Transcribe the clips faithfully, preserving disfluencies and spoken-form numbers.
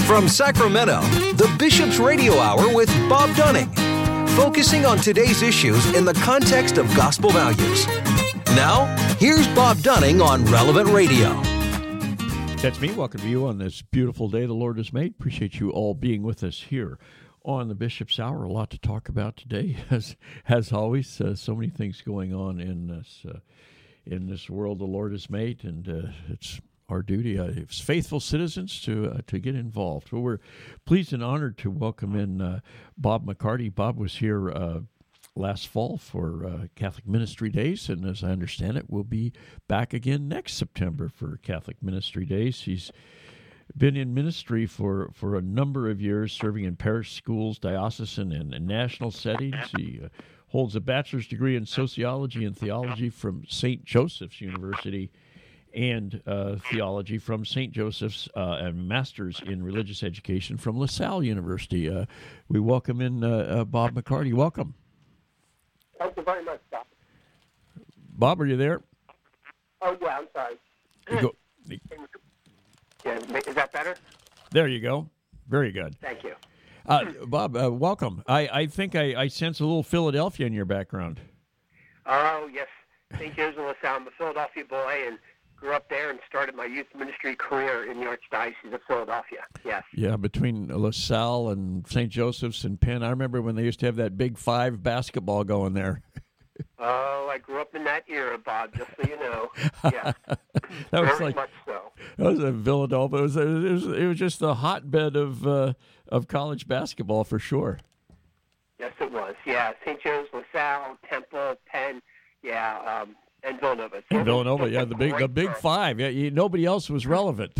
From Sacramento, the Bishop's Radio Hour with Bob Dunning, focusing on today's issues in the context of gospel values. Now, here's Bob Dunning on Relevant Radio. That's me. Welcome to you on this beautiful day the Lord has made. Appreciate you all being with us here on the Bishop's Hour. A lot to talk about today, as as always. Uh, so many things going on in this uh, in this world the Lord has made, and uh, it's our duty uh, as faithful citizens to uh, to get involved. Well, we're pleased and honored to welcome in uh, Bob McCarty. Bob was here uh, last fall for uh, Catholic Ministry Days, and as I understand it, will be back again next September for Catholic Ministry Days. He's been in ministry for, for a number of years, serving in parish schools, diocesan, and, and national settings. He uh, holds a bachelor's degree in sociology and theology from Saint Joseph's University, and uh, theology from Saint Joseph's, uh, and master's in religious education from LaSalle University. Uh, we welcome in uh, uh, Bob McCarty. Welcome. Thank you very much, Bob. Bob, are you there? Oh, yeah, I'm sorry. You go. Yeah, is that better? There you go. Very good. Thank you. Uh, Bob, uh, welcome. I, I think I, I sense a little Philadelphia in your background. Oh, yes. Saint Joseph LaSalle. I'm a Philadelphia boy and grew up there and started my youth ministry career in the Archdiocese of Philadelphia. Yes. Yeah, between LaSalle and Saint Joseph's and Penn. I remember when they used to have that Big Five basketball going there. Oh, I grew up in that era, Bob, just so you know. Yeah. That was Very like, much so. That was in Philadelphia. It was, it was, it was just the hotbed of uh, of college basketball for sure. Yes, it was. Yeah, Saint Joe's, LaSalle, Temple, Penn, yeah, um, and Villanova. So Villanova, yeah, the big the Big first. Five. Yeah, you, nobody else was relevant.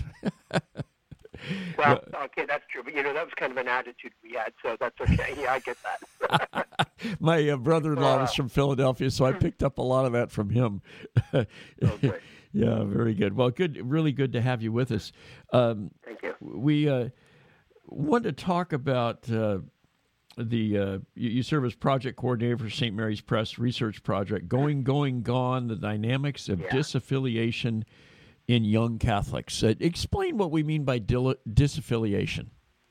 Well, okay, that's true. But, you know, that was kind of an attitude we had, so that's okay. Yeah, I get that. My uh, brother-in-law Uh, was from Philadelphia, so I picked up a lot of that from him. Oh, great. Yeah, very good. Well, good, really good to have you with us. Um, Thank you. we uh, want to talk about uh, the, uh, you, you serve as project coordinator for Saint Mary's Press Research Project, Going, Going, Gone, the Dynamics of Yeah. Disaffiliation in Young Catholics. Uh, explain what we mean by dil- disaffiliation.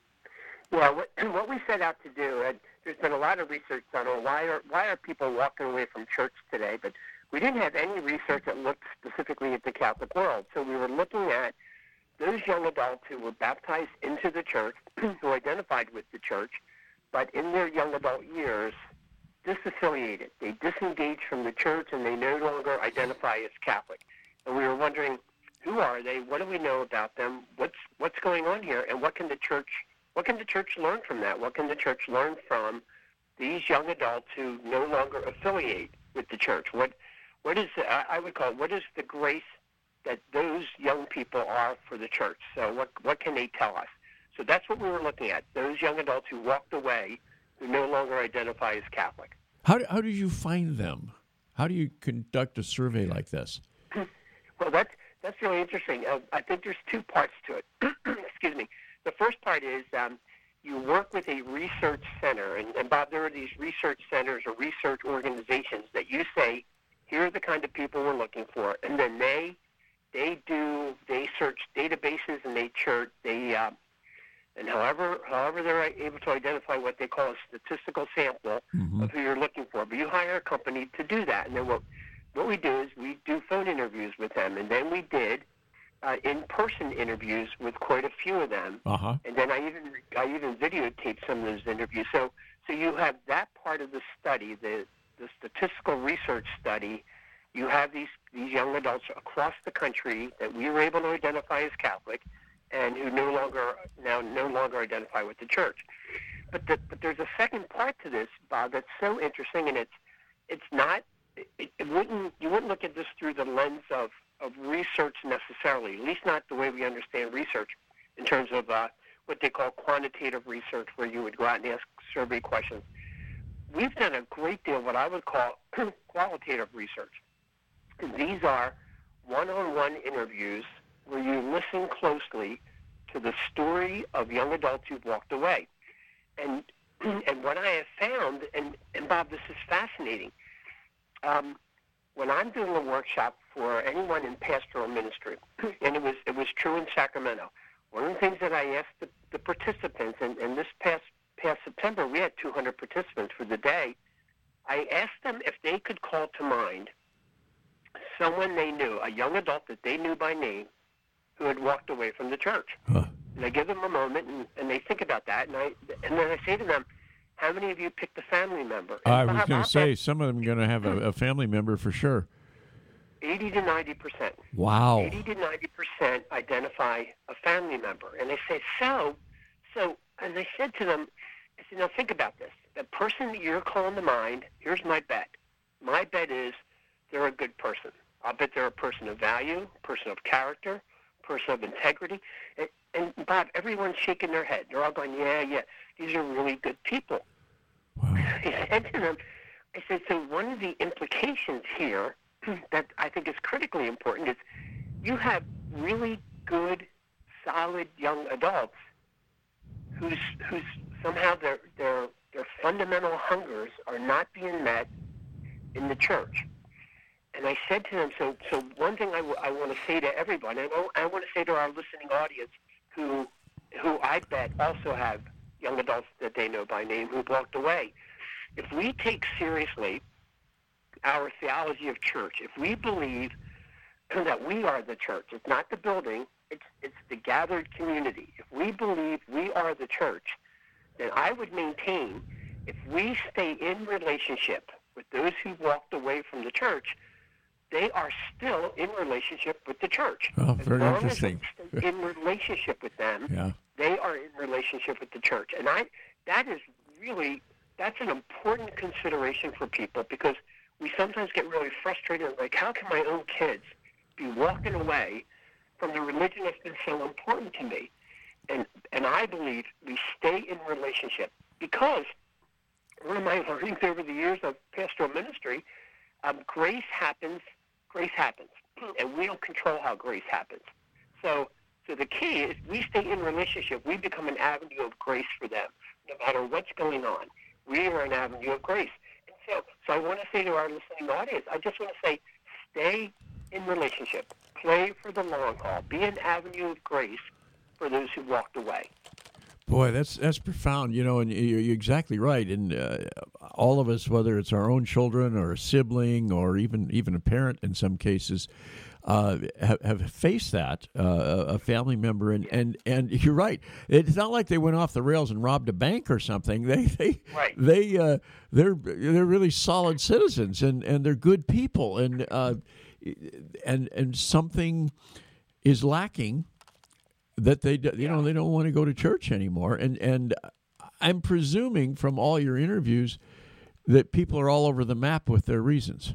Well, what, what we set out to do, and there's been a lot of research done on why are why are people walking away from church today, but we didn't have any research that looked specifically at the Catholic world. So we were looking at those young adults who were baptized into the church, who identified with the church, but in their young adult years, disaffiliated. They disengaged from the church, and they no longer identify as Catholic. And we were wondering, who are they? What do we know about them? What's what's going on here? And what can the church what can the church learn from that? What can the church learn from these young adults who no longer affiliate with the church? What what is I I would call it, what is the grace that those young people are for the church? So what what can they tell us? So that's what we were looking at. Those young adults who walked away, who no longer identify as Catholic. How, how did you find them? How do you conduct a survey like this? Well, that's that's really interesting. Uh, I think there's two parts to it. Excuse me. The first part is um, you work with a research center, and, and Bob, there are these research centers or research organizations that you say, here are the kind of people we're looking for, and then they they do they search databases and they chart they uh, and however however they're able to identify what they call a statistical sample Mm-hmm. of who you're looking for. But you hire a company to do that, and then what what we do is we do phone interviews with them, and then we did uh, in-person interviews with quite a few of them, Uh-huh. and then I even I even videotaped some of those interviews. So so you have that part of the study, the the statistical research study. You have these these young adults across the country that we were able to identify as Catholic, and who no longer now no longer identify with the church. But the, but there's a second part to this, Bob, that's so interesting, and it's it's not it, it wouldn't you wouldn't look at this through the lens of, of research necessarily, at least not the way we understand research in terms of uh, what they call quantitative research, where you would go out and ask survey questions. We've done a great deal of what I would call qualitative research. And these are one-on-one interviews where you listen closely to the story of young adults who've walked away. And and what I have found, and, and Bob, this is fascinating, um, when I'm doing a workshop for anyone in pastoral ministry, and it was it was true in Sacramento, one of the things that I asked the, the participants, and, and this past past September we had two hundred participants for the day, I asked them if they could call to mind someone they knew, a young adult that they knew by name, who had walked away from the church. Huh. And I give them a moment, and, and they think about that, and I and then I say to them, how many of you picked a family member? And I was Bob, going I'll to say, bet some of them are going to have a, a family member for sure. eighty to ninety percent. Wow. eighty to ninety percent identify a family member. And they say, so, so, and I said to them, I said, now think about this. The person that you're calling to mind, here's my bet. My bet is they're a good person. I'll bet they're a person of value, person of character, person of integrity. And, and Bob, everyone's shaking their head. They're all going, yeah, yeah, these are really good people. Wow. I said to them, I said, so one of the implications here that I think is critically important is you have really good, solid young adults whose whose somehow their their their fundamental hungers are not being met in the church. And I said to them, so so one thing I, w- I want to say to everyone, and I want to say to our listening audience, who who I bet also have young adults that they know by name who walked away, if we take seriously our theology of church, if we believe that we are the church, it's not the building, it's it's the gathered community. If we believe we are the church, then I would maintain if we stay in relationship with those who walked away from the church, they are still in relationship with the church. Oh, very as long interesting. As we stay in relationship with them, Yeah. they are in relationship with the church. And I that is really, that's an important consideration for people, because we sometimes get really frustrated, like, how can my own kids be walking away from the religion that's been so important to me? And and I believe we stay in relationship, because one of my learnings over the years of pastoral ministry, um, grace happens, grace happens, and we don't control how grace happens. So so the key is we stay in relationship. We become an avenue of grace for them, no matter what's going on. We are an avenue of grace. So, so I want to say to our listening audience, I just want to say, stay in relationship. Play for the long haul. Be an avenue of grace for those who walked away. Boy, that's that's profound, you know, and you're, you're exactly right. And uh, all of us, whether it's our own children or a sibling or even even a parent in some cases, uh, have, have faced that, uh, a family member. And, and, and you're right. It's not like they went off the rails and robbed a bank or something. They they right. they uh, they're they're really solid citizens, and, and they're good people, and uh, and and something is lacking. That they, you yeah. know, they don't want to go to church anymore, and and I'm presuming from all your interviews that people are all over the map with their reasons.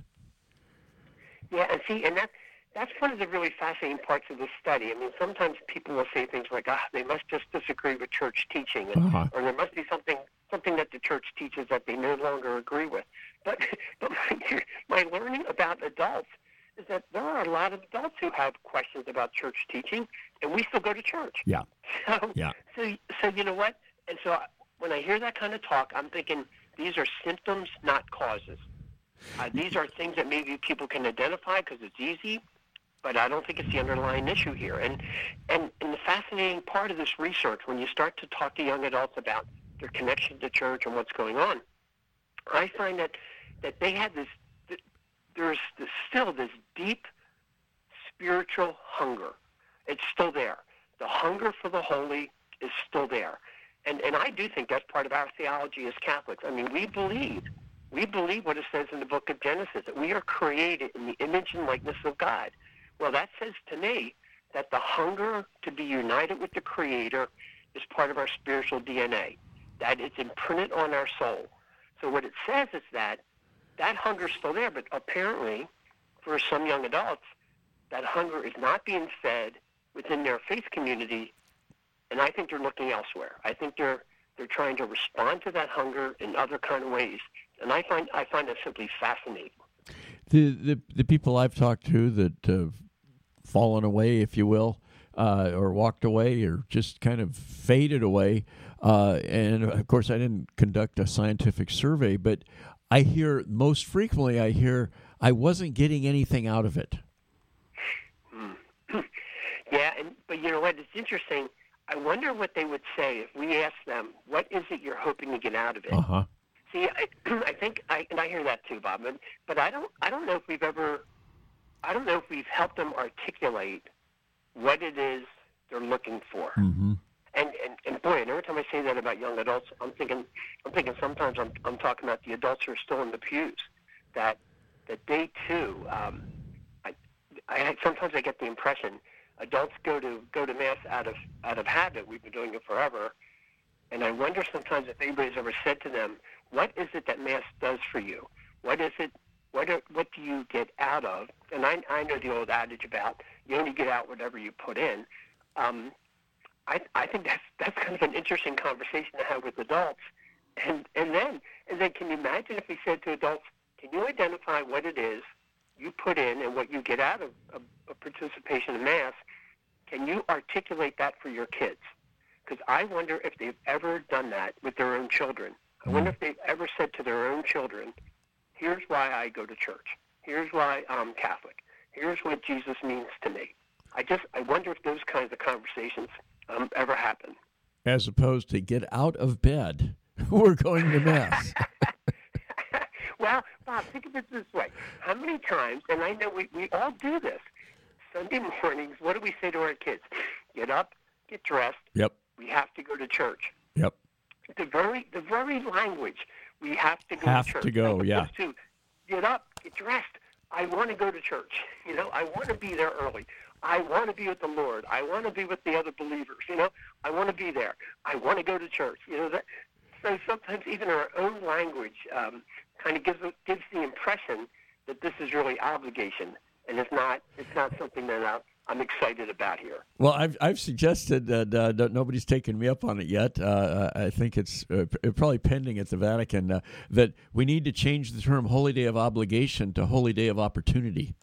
Yeah, and see, and that that's one of the really fascinating parts of this study. I mean, sometimes people will say things like, "Ah, they must just disagree with church teaching," and, Uh-huh. or there must be something something that the church teaches that they no longer agree with. But but my, my learning about adults is that there are a lot of adults who have questions about church teaching, and we still go to church. Yeah. So, Yeah. so, so you know what? And so when I hear that kind of talk, I'm thinking these are symptoms, not causes. Uh, these are things that maybe people can identify because it's easy, but I don't think it's the underlying issue here. And, and, and the fascinating part of this research, when you start to talk to young adults about their connection to church and what's going on, I find that, that they have this, there's this, still this deep spiritual hunger. It's still there. The hunger for the holy is still there. And and I do think that's part of our theology as Catholics. I mean, we believe, we believe what it says in the book of Genesis, that we are created in the image and likeness of God. Well, that says to me that the hunger to be united with the Creator is part of our spiritual D N A, that it's imprinted on our soul. So what it says is that that hunger is still there, but apparently for some young adults, that hunger is not being fed within their faith community, and I think they're looking elsewhere. I think they're they're trying to respond to that hunger in other kind of ways, and I find I find that simply fascinating. The the, the people I've talked to that have fallen away, if you will, uh, or walked away, or just kind of faded away, uh, and of course I didn't conduct a scientific survey, but I hear most frequently, I hear, I wasn't getting anything out of it. Yeah, and but you know what? It's interesting. I wonder what they would say if we asked them, what is it you're hoping to get out of it? Uh-huh. See, I, I think, I, and I hear that too, Bob, but, but I don't, I don't know if we've ever, I don't know if we've helped them articulate what it is they're looking for. Mm-hmm. And, and and boy, and every time I say that about young adults, I'm thinking, I'm thinking sometimes I'm I'm talking about the adults who are still in the pews. That that they too, um, I, I sometimes I get the impression adults go to go to mass out of out of habit. We've been doing it forever, and I wonder sometimes if anybody's ever said to them, "What is it that mass does for you? What is it? What are, what do you get out of?" And I I know the old adage about you only get out whatever you put in. Um, I, I think that's that's kind of an interesting conversation to have with adults, and and then and then can you imagine if we said to adults, can you identify what it is you put in and what you get out of, of, of participation in mass? Can you articulate that for your kids? Because I wonder if they've ever done that with their own children. I wonder if they've ever said to their own children, "Here's why I go to church. Here's why I'm Catholic. Here's what Jesus means to me." I just I wonder if those kinds of conversations Um, ever happen. As opposed to get out of bed, we're going to mass. Well, Bob, think of it this way. How many times, and I know we, we all do this, Sunday mornings, what do we say to our kids? Get up, get dressed. Yep. We have to go to church. Yep. The very the very language, we have to go Have to church. to go, As yeah. opposed to, get up, get dressed. I want to go to church. You know, I want to be there early. I want to be with the Lord. I want to be with the other believers. You know, I want to be there. I want to go to church. You know that. So sometimes even our own language um, kind of gives gives the impression that this is really obligation, and it's not. It's not something that uh, I'm excited about here. Well, I've I've suggested that, uh, that nobody's taken me up on it yet. Uh, I think it's uh, probably pending at the Vatican uh, that we need to change the term "Holy Day of Obligation" to "Holy Day of Opportunity."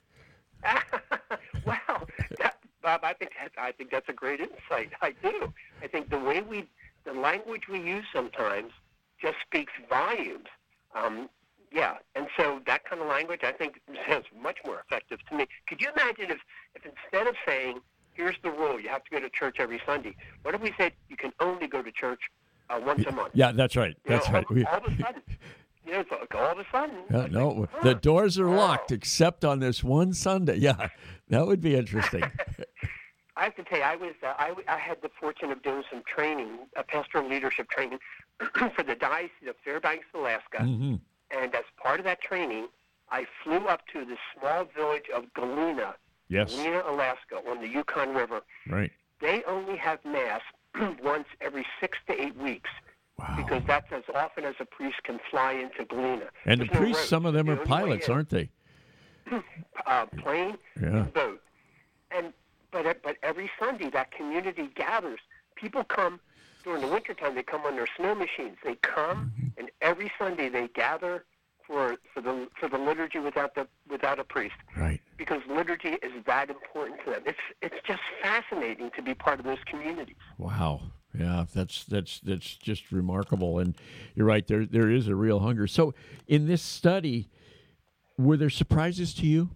Wow, that, Bob, I think that, I think that's a great insight. I do. I think the way we, the language we use sometimes, just speaks volumes. Um, yeah, and so that kind of language, I think, sounds much more effective to me. Could you imagine if, if instead of saying, "Here's the rule, you have to go to church every Sunday," what if we said you can only go to church uh, once a month? Yeah, that's right. You That's know, right. all, we, all of a sudden. You know, it's like all of a sudden. Yeah, it's no, like, huh, the doors are locked wow. except on this one Sunday. Yeah, that would be interesting. I have to tell you, I was uh, I, I had the fortune of doing some training, a pastoral leadership training for the Diocese of Fairbanks, Alaska. Mm-hmm. And as part of that training, I flew up to the small village of Galena, Yes. Galena, Alaska, on the Yukon River. Right. They only have Mass once every six to eight weeks. Wow. Because that's as often as a priest can fly into Galena. And There's the no priests, roads. some of them The are only way pilots, in. aren't they? Uh, plane Yeah. and boat. And but but every Sunday that community gathers. People come during the wintertime. They come on their snow machines. They come, Mm-hmm. and every Sunday they gather for for the for the liturgy without the without a priest. Right. Because liturgy is that important to them. It's it's just fascinating to be part of those communities. Wow. Yeah, that's that's that's just remarkable. And you're right, there there is a real hunger. So in this study, were there surprises to you?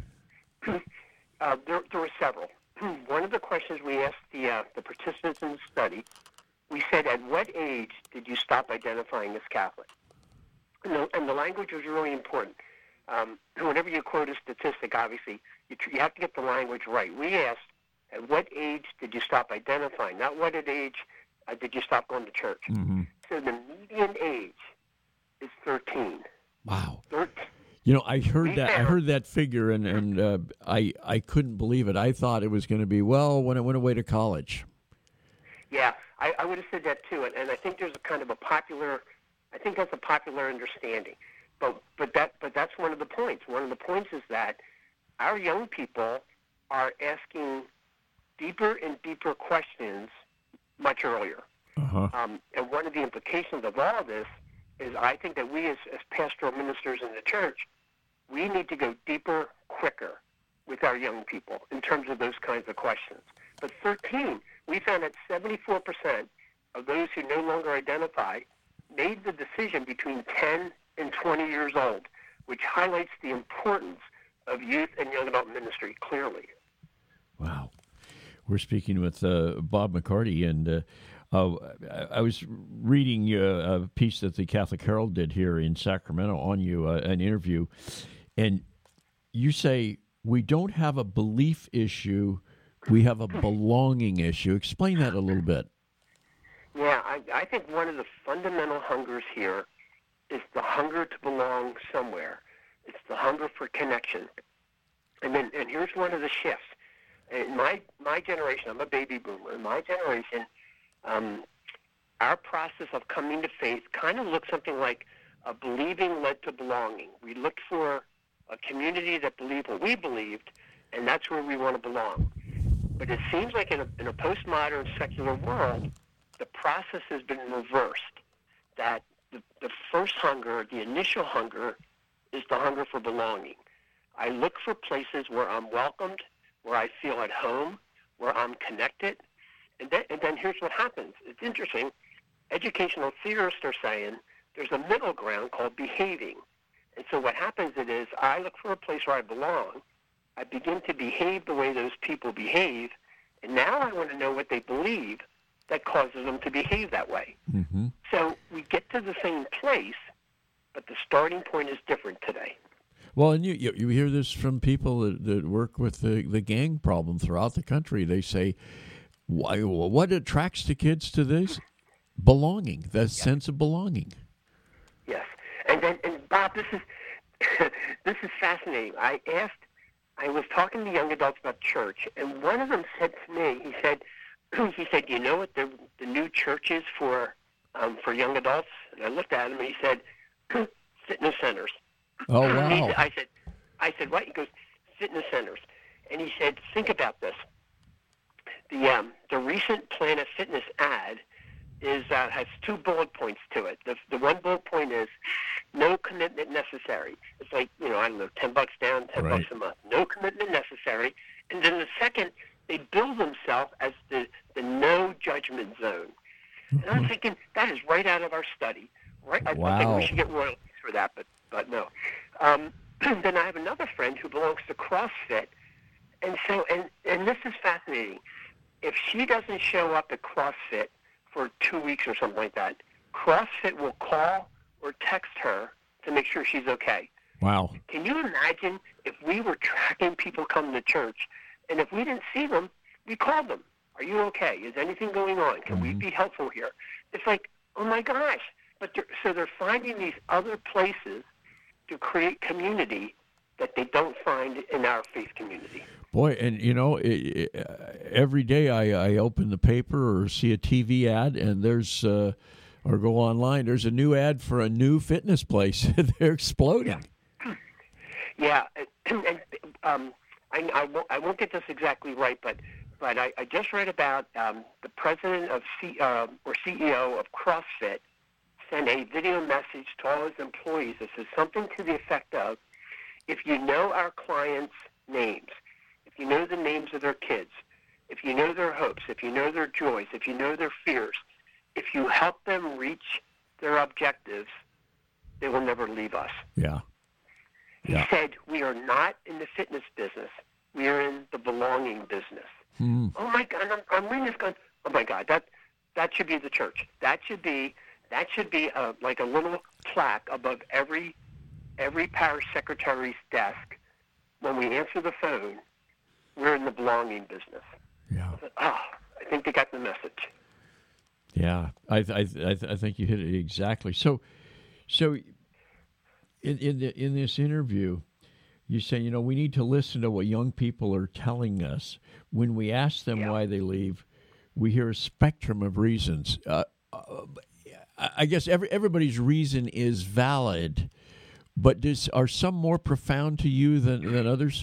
Uh, there, there were several. One of the questions we asked the uh, the participants in the study, we said, "At what age did you stop identifying as Catholic?" And the, and the language was really important. Um, whenever you quote a statistic, obviously, you, tr- you have to get the language right. We asked, "At what age did you stop identifying?" Not what at age uh, did you stop going to church. Mm-hmm. So the median age is thirteen. Wow. thirteen. You know, I heard We that. I found- heard that figure, and and uh, I I couldn't believe it. I thought it was going to be well when I went away to college. Yeah, I, I would have said that too, and, and I think there's a kind of a popular, I think that's a popular understanding, but but that but that's one of the points. One of the points is that our young people are asking deeper and deeper questions much earlier, Uh-huh. um, and one of the implications of all of this is I think that we as, as pastoral ministers in the church, we need to go deeper, quicker with our young people in terms of those kinds of questions. But thirteen, we found that seventy-four percent of those who no longer identify made the decision between ten and twenty years old, which highlights the importance of youth and young adult ministry clearly. Wow. We're speaking with uh, Bob McCarty, and uh, uh, I was reading uh, a piece that the Catholic Herald did here in Sacramento on you, uh, an interview, and you say we don't have a belief issue, we have a belonging issue. Explain that a little bit. Yeah, I, I think one of the fundamental hungers here is the hunger to belong somewhere. It's the hunger for connection. And then, and here's one of the shifts. In my my generation, I'm a baby boomer. In my generation, um, our process of coming to faith kind of looked something like a believing led to belonging. We looked for a community that believed what we believed, and that's where we want to belong. But it seems like in a, in a postmodern secular world, the process has been reversed, that the, the first hunger, the initial hunger, is the hunger for belonging. I look for places where I'm welcomed, where I feel at home, where I'm connected. And then, and then here's what happens. It's interesting. Educational theorists are saying there's a middle ground called behaving. And so what happens it is I look for a place where I belong. I begin to behave the way those people behave. And now I want to know what they believe that causes them to behave that way. Mm-hmm. So we get to the same place, but the starting point is different today. Well, and you, you you hear this from people that, that work with the, the gang problem throughout the country. They say, why, what attracts the kids to this? Belonging, that yes. sense of belonging. Yes. And then, and Bob, this is this is fascinating. I asked, I was talking to young adults about church, and one of them said to me, he said, he said, you know what the the new church is for um, for young adults? And I looked at him, and he said, fitness centers. Oh, wow. He, I said, I said, what? He goes, fitness centers. And he said, think about this. The um, the recent Planet Fitness ad is uh, has two bullet points to it. The, the one bullet point is no commitment necessary. It's like, you know, I don't know, ten bucks down, ten right. bucks a month. No commitment necessary. And then the second, they bill themselves as the, the no judgment zone. And I'm thinking, that is right out of our study. Right? I, wow. I think we should get royalties for that, but but no. Um, then I have another friend who belongs to CrossFit, and so and and this is fascinating. If she doesn't show up at CrossFit for two weeks or something like that, CrossFit will call or text her to make sure she's okay. Wow. Can you imagine if we were tracking people coming to church, and if we didn't see them, we called them. Are you okay? Is anything going on? Can mm-hmm. we be helpful here? It's like, oh my gosh. But they're, so they're finding these other places to create community that they don't find in our faith community. Boy, and you know, it, it, every day I, I open the paper or see a T V ad, and there's, uh, or go online, there's a new ad for a new fitness place. They're exploding. Yeah, yeah and, and um, I, I, won't, I won't get this exactly right, but but I, I just read about um, the president of C, uh, or C E O of CrossFit sent a video message to all his employees that says something to the effect of, if you know our clients' names, if you know the names of their kids, if you know their hopes, if you know their joys, if you know their fears, if you help them reach their objectives, they will never leave us. Yeah. yeah. He said, we are not in the fitness business. We are in the belonging business. Hmm. Oh, my God. I'm, I'm reading this going, oh, my God, that that should be the church. That should be... That should be a, like a little plaque above every every parish secretary's desk. When we answer the phone, we're in the belonging business. Yeah. I said, oh, I think they got the message. Yeah, I I I, I think you hit it exactly. So, so in in, the, in this interview, you say, you know, we need to listen to what young people are telling us. When we ask them yeah. why they leave, we hear a spectrum of reasons. Uh, uh, I guess every everybody's reason is valid, but does, are some more profound to you than, than others?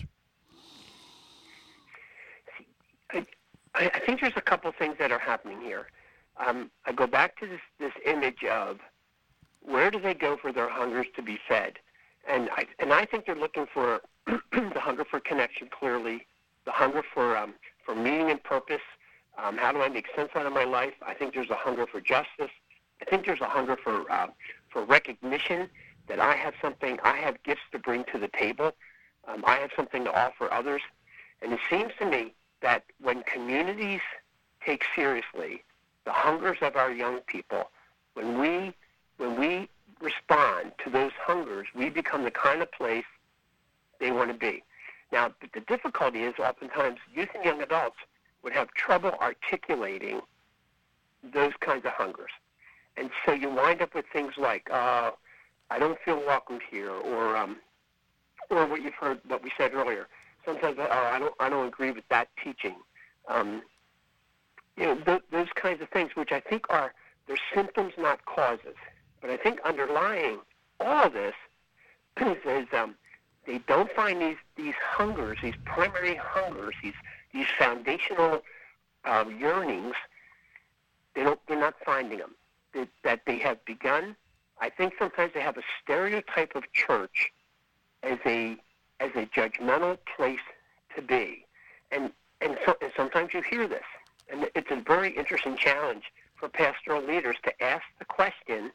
I, I think there's a couple things that are happening here. Um, I go back to this, this image of where do they go for their hungers to be fed? And I, and I think they're looking for the hunger for connection, clearly, the hunger for um, for meaning and purpose. Um, how do I make sense out of my life? I think there's a hunger for justice. I think there's a hunger for uh, for recognition that I have something, I have gifts to bring to the table. Um, I have something to offer others. And it seems to me that when communities take seriously the hungers of our young people, when we when we respond to those hungers, we become the kind of place they want to be. Now, but the difficulty is oftentimes youth and young adults would have trouble articulating those kinds of hungers. And so you wind up with things like, uh, I don't feel welcome here, or um, or what you've heard, what we said earlier. Sometimes, oh, I don't, I don't agree with that teaching. Um, you know, th- those kinds of things, which I think are, they're symptoms, not causes. But I think underlying all this is um, they don't find these, these hungers, these primary hungers, these these foundational um, yearnings. They don't, they're not finding them. That, that they have begun. I think sometimes they have a stereotype of church as a as a judgmental place to be, and and, so, and sometimes you hear this, and it's a very interesting challenge for pastoral leaders to ask the question: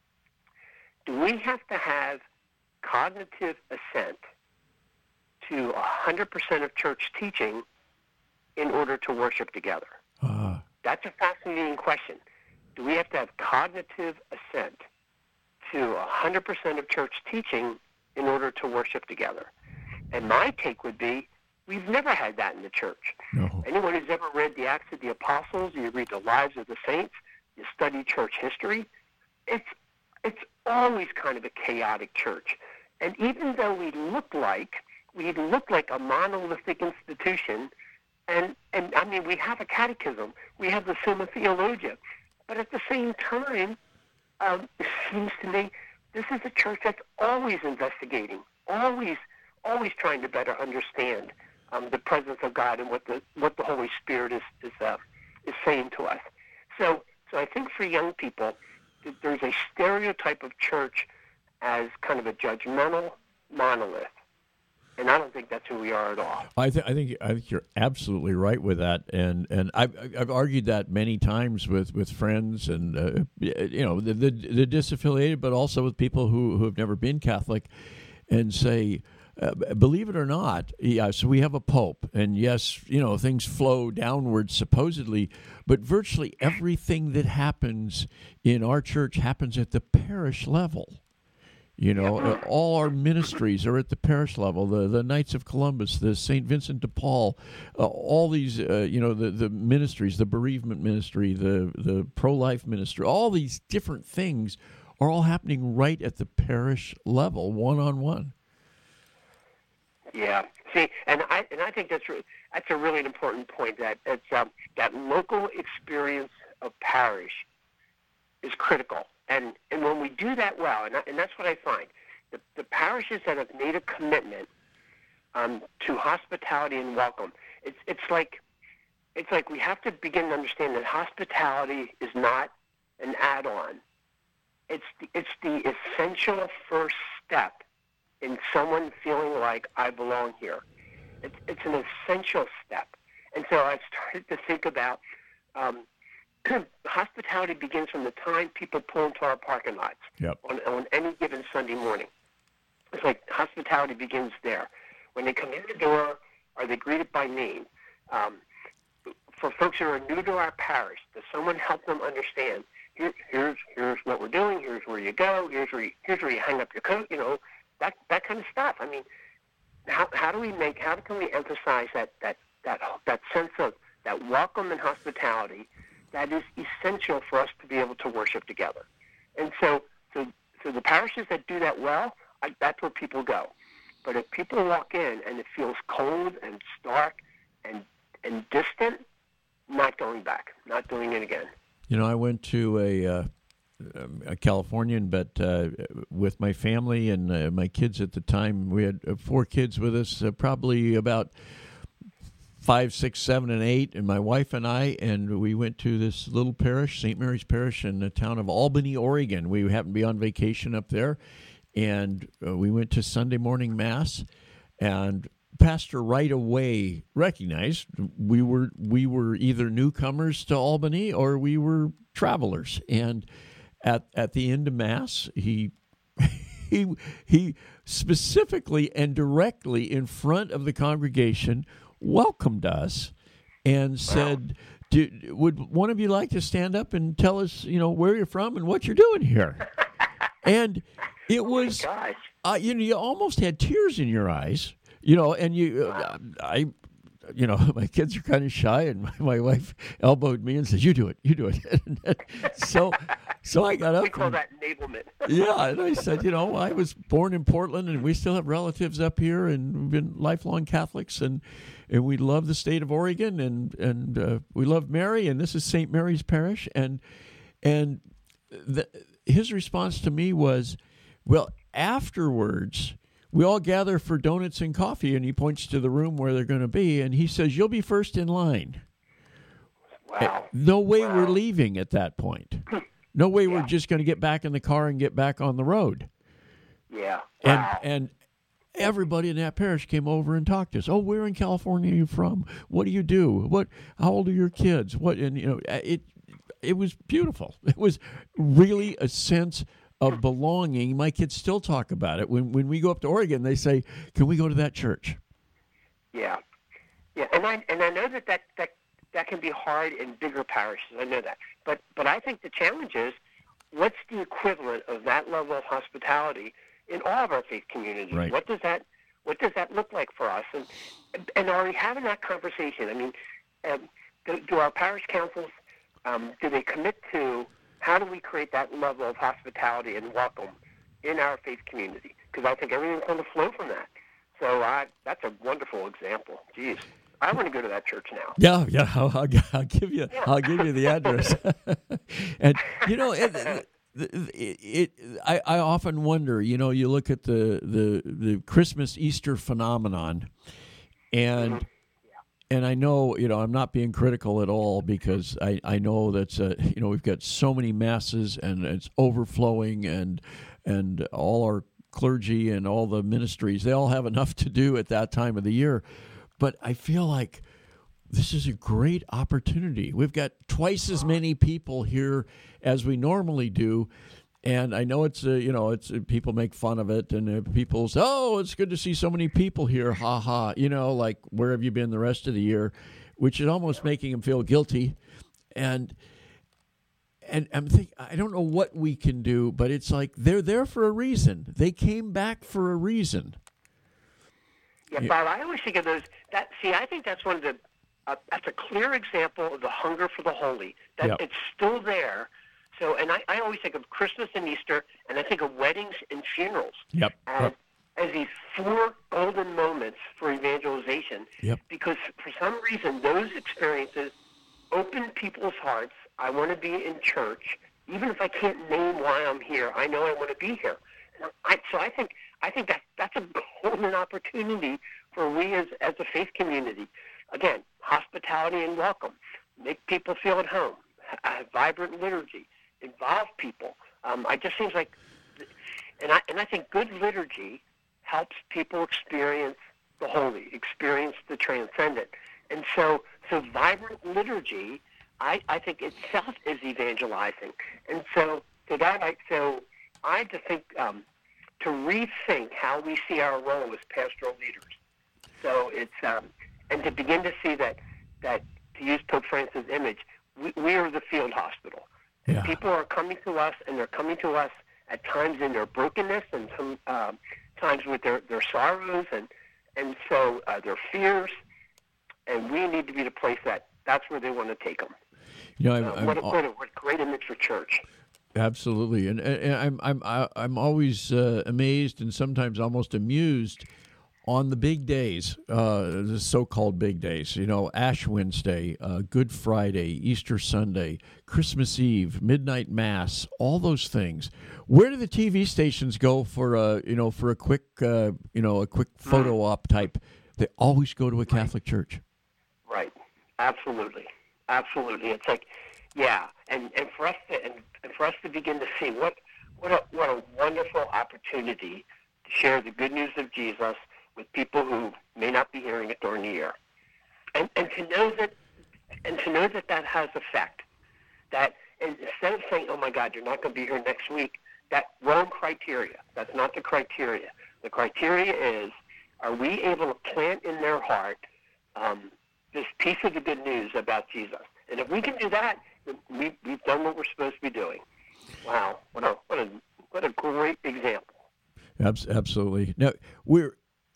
do we have to have cognitive assent to one hundred percent of church teaching in order to worship together? Uh. That's a fascinating question. Do we have to have cognitive assent to one hundred percent of church teaching in order to worship together? And my take would be, we've never had that in the church. No. Anyone who's ever read the Acts of the Apostles, you read the lives of the saints, you study church history, it's it's always kind of a chaotic church. And even though we look like, we look like a monolithic institution, and, and I mean, we have a catechism, we have the Summa Theologia, but at the same time, um, it seems to me this is a church that's always investigating, always, always trying to better understand um, the presence of God and what the what the Holy Spirit is is uh, is saying to us. So, so I think for young people, there's a stereotype of church as kind of a judgmental monolith. And I don't think that's who we are at all. I, th- I think I think you're absolutely right with that, and and I've I've argued that many times with, with friends and uh, you know the, the the disaffiliated, but also with people who, who have never been Catholic, and say, uh, believe it or not, yeah. So we have a pope, and yes, you know things flow downwards supposedly, but virtually everything that happens in our church happens at the parish level. You know, uh, all our ministries are at the parish level, the, the Knights of Columbus, the Saint Vincent de Paul, uh, all these, uh, you know, the, the ministries, the bereavement ministry, the, the pro-life ministry, all these different things are all happening right at the parish level, one-on-one. Yeah. See, and I and I think that's re- that's a really important point, that it's, um, that local experience of parish is critical. And and when we do that well, and, I, and that's what I find, the, the parishes that have made a commitment um, to hospitality and welcome, it's it's like it's like we have to begin to understand that hospitality is not an add-on. It's the, it's the essential first step in someone feeling like I belong here. It's it's an essential step. And so I started to think about. Um, Hospitality begins from the time people pull into our parking lots yep. on, on any given Sunday morning. It's like hospitality begins there. When they come in the door, are they greeted by name? Um, for folks who are new to our parish, does someone help them understand? Here, here's here's what we're doing. Here's where you go. Here's where you, here's where you hang up your coat. You know, that that kind of stuff. I mean, how how do we make? How can we emphasize that that that that sense of that welcome and hospitality? That is essential for us to be able to worship together. And so so, so the parishes that do that well, I, that's where people go. But if people walk in and it feels cold and stark and and distant, not going back, not doing it again. You know, I went to a, uh, a Californian, but uh, with my family and uh, my kids at the time. We had uh, four kids with us, uh, probably about five, six, seven, and eight, and my wife and I, and we went to this little parish, Saint Mary's Parish, in the town of Albany, Oregon. We happened to be on vacation up there, and uh, we went to Sunday morning Mass, and pastor right away recognized we were we were either newcomers to Albany or we were travelers. And at at the end of Mass, he he he specifically and directly in front of the congregation welcomed us and said, Do, would one of you like to stand up and tell us, you know, where you're from and what you're doing here? And it was, oh my gosh. Uh, you know, you almost had tears in your eyes, you know, and you, uh, I, you know, my kids are kind of shy, and my, my wife elbowed me and said, "You do it, you do it." so, so I got up. We call and, that enablement. yeah, and I said, you know, I was born in Portland, and we still have relatives up here, and we've been lifelong Catholics, and and we love the state of Oregon, and and uh, we love Mary, and this is Saint Mary's Parish, and and the, his response to me was, well, afterwards, we all gather for donuts and coffee, and he points to the room where they're going to be, and he says, "You'll be first in line." Wow. No way wow. we're leaving at that point. No way yeah. we're just going to get back in the car and get back on the road. Yeah. Wow. And and everybody in that parish came over and talked to us. "Oh, where in California are you from? What do you do? What? How old are your kids? What?" And you know, it it was beautiful. It was really a sense of belonging. My kids still talk about it. When when we go up to Oregon, they say, "Can we go to that church?" Yeah, yeah, and I and I know that that, that that can be hard in bigger parishes. I know that, but but I think the challenge is, what's the equivalent of that level of hospitality in all of our faith communities? Right. What does that what does that look like for us? And and are we having that conversation? I mean, um, do, do our parish councils um, do they commit to? How do we create that level of hospitality and welcome in our faith community? Because I think everything's going to flow from that. So I, that's a wonderful example. Jeez, I want to go to that church now. Yeah, yeah. I'll, I'll, I'll give you. Yeah. I'll give you the address. And you know, it, it, it, it, I, I often wonder. You know, you look at the the, the Christmas Easter phenomenon, and. Mm-hmm. And I know, you know, I'm not being critical at all, because I, I know that's, uh, you know, we've got so many masses, and it's overflowing, and and all our clergy and all the ministries, they all have enough to do at that time of the year. But I feel like this is a great opportunity. We've got twice as many people here as we normally do. And I know it's, uh, you know, it's uh, people make fun of it, and uh, people say, "Oh, it's good to see so many people here, ha ha." You know, like, where have you been the rest of the year? Which is almost making them feel guilty. And and I'm thinking, I don't know what we can do, but it's like they're there for a reason. They came back for a reason. Yeah, Bob, I always think of those. That see, I think that's one of the. Uh, that's a clear example of the hunger for the holy. That Yep. it's still there. So, and I, I always think of Christmas and Easter, and I think of weddings and funerals Yep. as, Yep. as these four golden moments for evangelization. Yep. Because for some reason, those experiences open people's hearts. I want to be in church, even if I can't name why I'm here. I know I want to be here. I, so I think I think that that's a golden opportunity for we as as a faith community. Again, hospitality and welcome, make people feel at home, a vibrant liturgy. Involve people. Um, it just seems like, and I and I think good liturgy helps people experience the holy, experience the transcendent, and so so vibrant liturgy, I, I think itself is evangelizing, and so to that I so I to think um, to rethink how we see our role as pastoral leaders. So it's um, and to begin to see that that to use Pope Francis' image, we, we are the field hospital. Yeah. People are coming to us, and they're coming to us at times in their brokenness, and some um, times with their, their sorrows, and and so uh, their fears. And we need to be the place that that's where they want to take them. You know, I'm, uh, I'm, what, a, what, a, what a great image for church. Absolutely, and, and I'm I'm I'm always uh, amazed and sometimes almost amused on the big days, uh, the so-called big days. You know, Ash Wednesday, uh, Good Friday, Easter Sunday, Christmas Eve, midnight mass, all those things. Where do the T V stations go for a you know for a quick uh, you know a quick photo op type? They always go to a Catholic church. Right. Absolutely. Absolutely. It's like, yeah, and, and for us to and, and for us to begin to see what what a what a wonderful opportunity to share the good news of Jesus with people who may not be hearing it during the year, and and to know that and to know that that has effect. That and instead of saying, "Oh my God, you're not going to be here next week," that wrong criteria. That's not the criteria. The criteria is, are we able to plant in their heart um, this piece of the good news about Jesus. And if we can do that, then we, we've done what we're supposed to be doing. Wow, what a what a what a great example. Absolutely. Now we're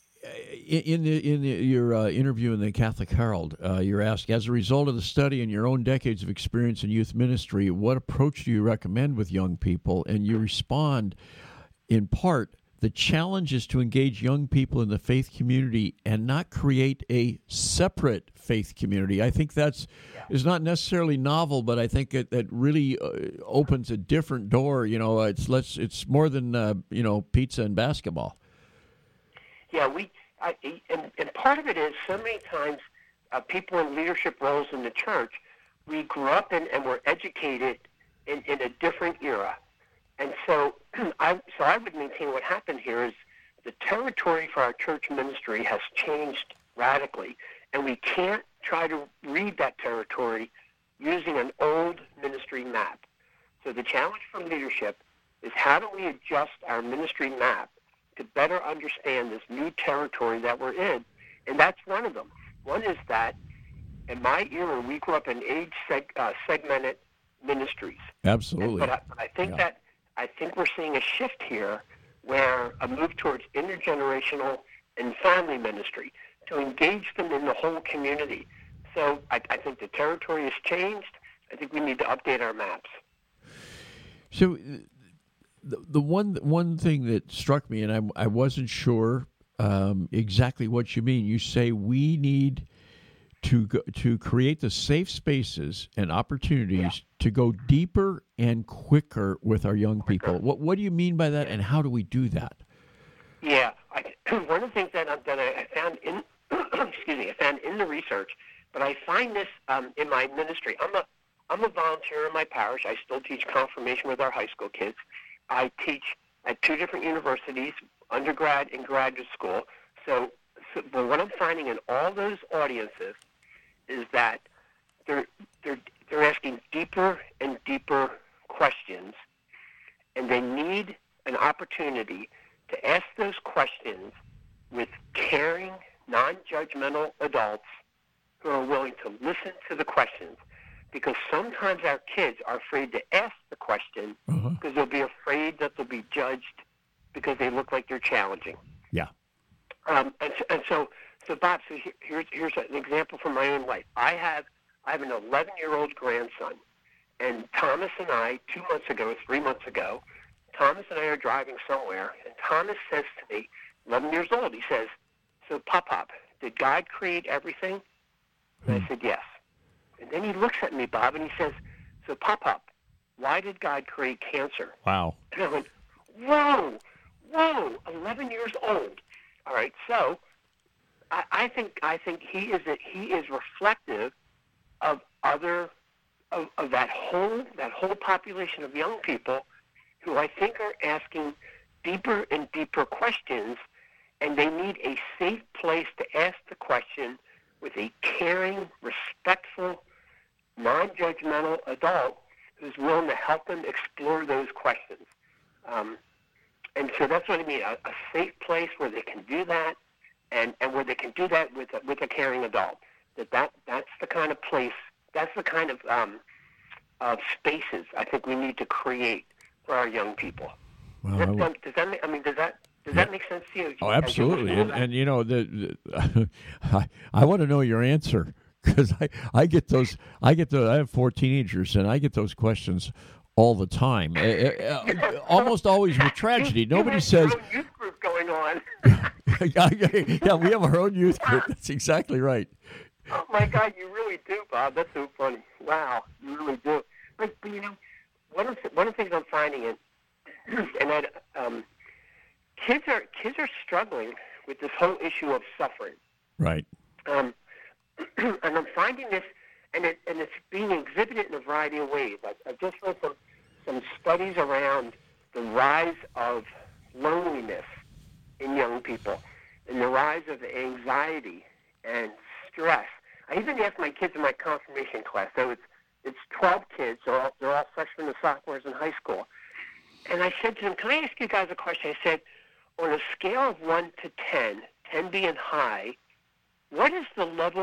in the in the, your uh, interview in the Catholic Herald. Uh, you're asked, as a result of the study and your own decades of experience in youth ministry, what approach do you recommend with young people? And you respond, in part, the challenge is to engage young people in the faith community and not create a separate faith community. I think that's yeah. is not necessarily novel, but I think it, it really uh, opens a different door. You know, it's less, it's more than uh, you know, pizza and basketball. Yeah, we I, and, and part of it is so many times uh, people in leadership roles in the church, we grew up in and were educated in, in a different era. And so I, so I would maintain what happened here is the territory for our church ministry has changed radically, and we can't try to read that territory using an old ministry map. So the challenge from leadership is how do we adjust our ministry map to better understand this new territory that we're in? And that's one of them. One is that in my era, we grew up in age seg, uh, segmented ministries. Absolutely. And, but, I, but I think yeah. that I think we're seeing a shift here where a move towards intergenerational and family ministry to engage them in the whole community. So I, I think the territory has changed. I think we need to update our maps. So the, the one one thing that struck me, and I, I wasn't sure um, exactly what you mean, you say we need to go, to create the safe spaces and opportunities yeah. to go deeper and quicker with our young people. What what do you mean by that, and how do we do that? Yeah, I, one of the things that, that I found in excuse me, I found in the research, but I find this um, in my ministry. I'm a I'm a volunteer in my parish. I still teach confirmation with our high school kids. I teach at two different universities, undergrad and graduate school. So, so but what I'm finding in all those audiences is that they're they're they're asking deeper and deeper questions, and they need an opportunity to ask those questions with caring, non-judgmental adults who are willing to listen to the questions. Because sometimes our kids are afraid to ask the question uh-huh. because they'll be afraid that they'll be judged because they look like they're challenging. Yeah. Um, and, and so. So, Bob, so here's here's an example from my own life. I have I have an eleven-year-old grandson, and Thomas and I, two months ago, three months ago, Thomas and I are driving somewhere, and Thomas says to me, eleven years old, he says, so, Pop-Pop, did God create everything? And hmm. I said, yes. And then he looks at me, Bob, and he says, so, Pop-Pop, why did God create cancer? Wow. And I went, whoa, whoa, eleven years old. All right, so I think I think he is a, he is reflective of other of, of that whole that whole population of young people who I think are asking deeper and deeper questions, and they need a safe place to ask the question with a caring, respectful, non-judgmental adult who's willing to help them explore those questions. Um, and so that's what I mean, a, a safe place where they can do that. And, and where they can do that with a, with a caring adult, that, that that's the kind of place, that's the kind of um, of spaces I think we need to create for our young people. Well, does, I, that, does that make, I mean, does that does yeah. that make sense to you? Oh, absolutely. And, and you know, the, the I, I want to know your answer because I, I get those. I get the. I have four teenagers, and I get those questions all the time. uh, almost always with tragedy. You, Nobody you says. Your own youth group going on. Yeah, we have our own youth group. That's exactly right. Oh my God, you really do, Bob. That's so funny. Wow, you really do. But, but you know, one of the, one of the things I'm finding is, and that um, kids are kids are struggling with this whole issue of suffering. Right. Um, and I'm finding this, and it and it's being exhibited in a variety of ways. I, I just read some some studies around the rise of loneliness in young people, and the rise of anxiety and stress. I even asked my kids in my confirmation class. So it's it's twelve kids. They're all, they're all freshmen and sophomores in high school. And I said to them, "Can I ask you guys a question?" I said, on a scale of one to ten, ten being high, what is the level of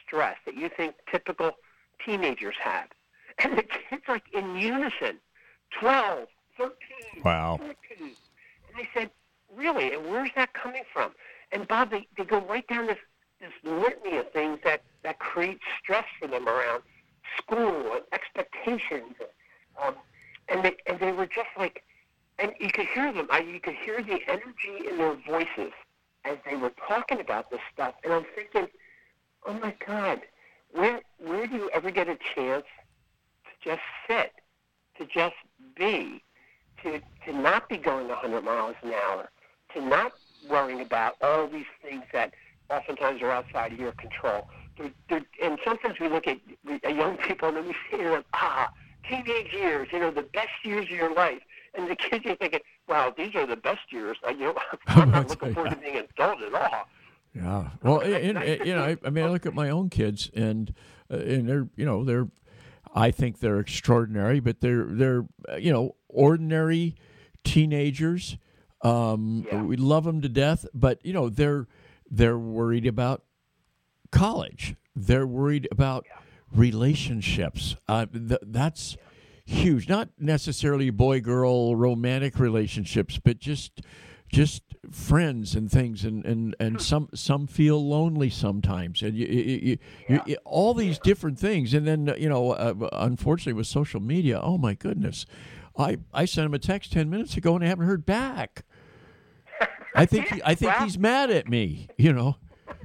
stress that you think typical teenagers have. And the kids, like, in unison, twelve, thirteen, wow. fourteen. And I said, really? And where's that coming from? And, Bob, they, they go right down this, this litany of things that, that create stress for them around school and expectations. Um, and, they, and they were just like, and you could hear them. I, you could hear the energy in their voices as they were talking about this stuff. And I'm thinking, oh, my God, where where do you ever get a chance to just sit, to just be, to, to not be going one hundred miles an hour, to not worrying about all these things that oftentimes are outside of your control. They're, they're, and sometimes we look at young people and then we say to them, ah, teenage years, you know, the best years of your life. And the kids are thinking, wow, these are the best years. I, you know, I'm not looking forward to being an adult at all. Yeah. Well, and, and, you know, I, I mean, I look at my own kids, and uh, and they're, you know, they're, I think they're extraordinary, but they're they're, uh, you know, ordinary teenagers. Um, Yeah. We love them to death, but you know, they're they're worried about college. They're worried about Yeah. relationships. Uh, th- that's huge. Not necessarily boy-girl romantic relationships, but just just friends and things. And, and, and some some feel lonely sometimes, and you, you, you, Yeah. you, all these different things. And then you know, uh, unfortunately, with social media, oh my goodness, I I sent him a text ten minutes ago and I haven't heard back. I think he, I think Well- he's mad at me. You know.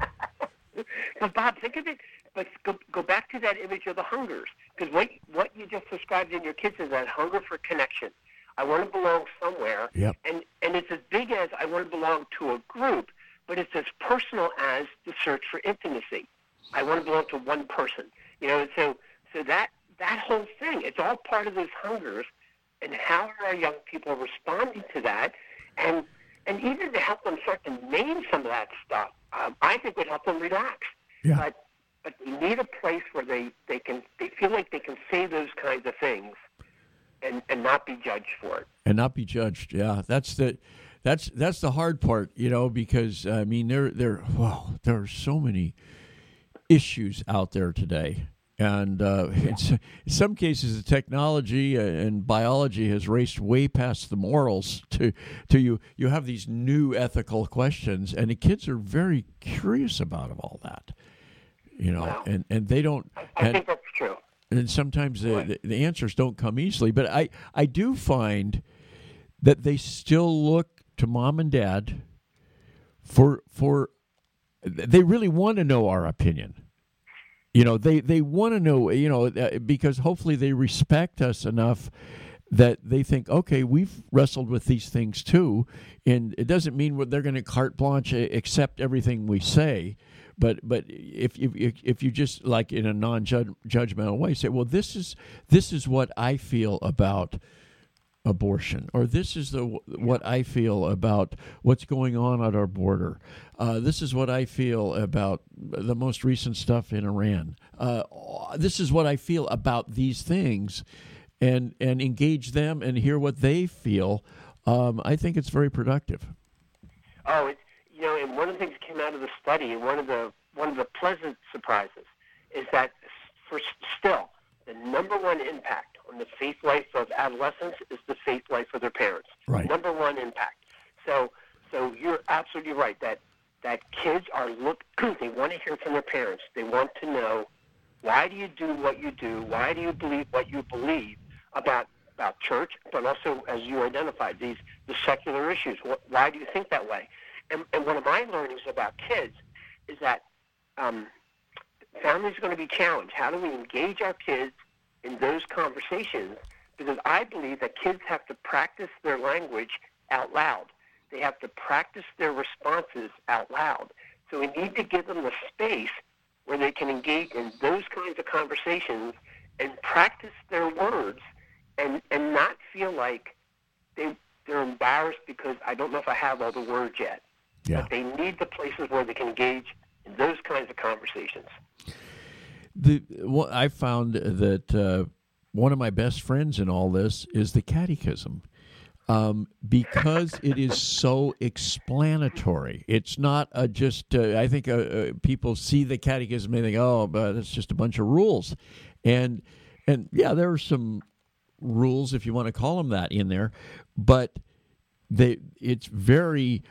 But, Bob, think of it. But go, go back to that image of the hungers, because what what you just described in your kids is that hunger for connection. I want to belong somewhere, Yep. and and it's as big as I want to belong to a group, but it's as personal as the search for intimacy. I want to belong to one person, you know. And so so that that whole thing, it's all part of those hungers, and how are our young people responding to that, and and even to help them start to name some of that stuff, um, I think would help them relax. Yeah. But but they need a place where they, they can they feel like they can say those kinds of things and, and not be judged for it. And not be judged. Yeah, that's the that's that's the hard part, you know, because I mean there there wow, there are so many issues out there today. And uh, it's, in some cases, the technology and biology has raced way past the morals to to you. You have these new ethical questions, and the kids are very curious about all that. You know, Wow. and, and they don't. I and, think that's true. and sometimes the, the, the answers don't come easily. But I, I do find that they still look to mom and dad for for they really want to know our opinion. You know, they, they want to know, you know, uh, because hopefully they respect us enough that they think, okay, we've wrestled with these things too. And it doesn't mean they're going to carte blanche accept everything we say. But but if if if you just like in a non-judgmental way say, well, this is this is what I feel about abortion, or this is the what I feel about what's going on at our border. Uh, this is what I feel about the most recent stuff in Iran. Uh, this is what I feel about these things, and and engage them and hear what they feel. Um, I think it's very productive. Oh, it's, you know, and one of the things that came out of the study, and one of the one of the pleasant surprises, is that for still the number one impact on the faith life of adolescents is the faith life of their parents. Right. Number one impact. So, so you're absolutely right that that kids are look. They want to hear from their parents. They want to know, why do you do what you do? Why do you believe what you believe about about church, but also, as you identified, these the secular issues. What, why do you think that way? And, and one of my learnings about kids is that um, families are going to be challenged. How do we engage our kids in those conversations? Because I believe that kids have to practice their language out loud. They have to practice their responses out loud. So we need to give them the space where they can engage in those kinds of conversations and practice their words and, and not feel like they, they're embarrassed because I don't know if I have all the words yet. Yeah. But they need the places where they can engage in those kinds of conversations. The well, I found that uh, one of my best friends in all this is the catechism. um, because it is so explanatory. It's not a just, uh, I think uh, uh, people see the catechism and they think, oh, but it's just a bunch of rules. And, and yeah, there are some rules, if you want to call them that, in there, but they, it's very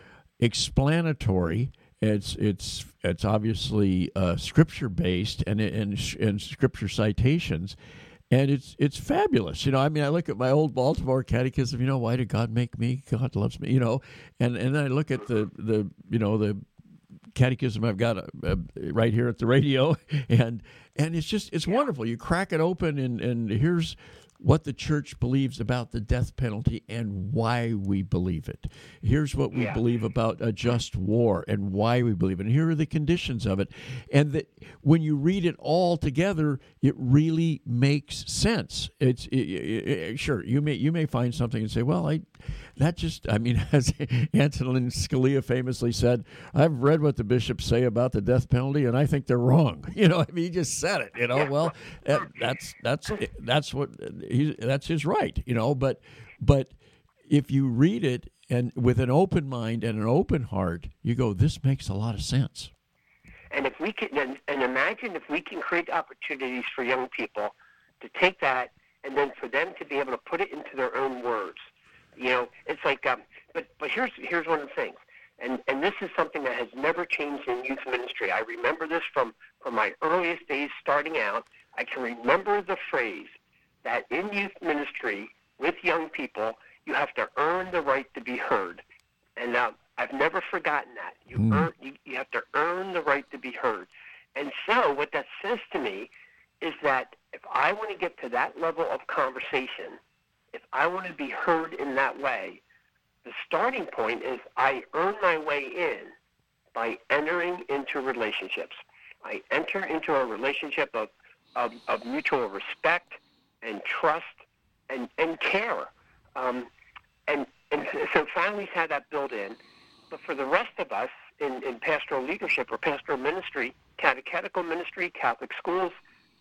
explanatory. It's it's it's obviously uh, scripture based and and and scripture citations, and it's it's fabulous. You know, I mean, I look at my old Baltimore Catechism. You know, why did God make me? God loves me. You know, and and then I look at the the you know the catechism I've got uh, right here at the radio, and and it's just it's wonderful. You crack it open, and and here's what the church believes about the death penalty and why we believe it. Here's what we yeah. believe about a just war and why we believe it. And here are the conditions of it. And that when you read it all together, it really makes sense. It's it, it, it, sure you may you may find something and say, well, I that just I mean, as Antonin Scalia famously said, I've read what the bishops say about the death penalty, and I think they're wrong. You know, I mean, he just said it. You know, yeah. well, that, that's that's that's what. He, that's his right, you know, but but if you read it and with an open mind and an open heart, you go, this makes a lot of sense. And if we can, and, and imagine if we can create opportunities for young people to take that and then for them to be able to put it into their own words. You know, it's like, um, but but here's here's one of the things, and and this is something that has never changed in youth ministry. I remember this from from my earliest days starting out. I can remember the phrase that in youth ministry with young people, you have to earn the right to be heard. And uh, I've never forgotten that. You, mm. earn, you, you have to earn the right to be heard. And so what that says to me is that if I want to get to that level of conversation, if I want to be heard in that way, the starting point is I earn my way in by entering into relationships. I enter into a relationship of, of, of mutual respect and trust and, and care. Um, and, and so families have that built in. But for the rest of us in, in pastoral leadership or pastoral ministry, catechetical ministry, Catholic schools,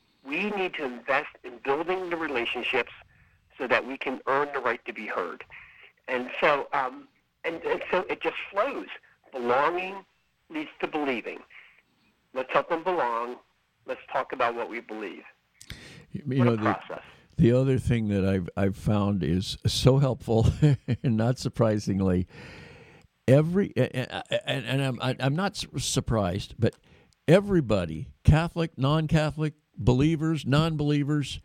we need to invest in building the relationships so that we can earn the right to be heard. And so, um, and, and so it just flows. Belonging leads to believing. Let's help them belong. Let's talk about what we believe. You know, the, the other thing that I've I've found is so helpful, and not surprisingly, every and, and, and I'm I'm not surprised, but everybody, Catholic, non-Catholic, believers, non-believers,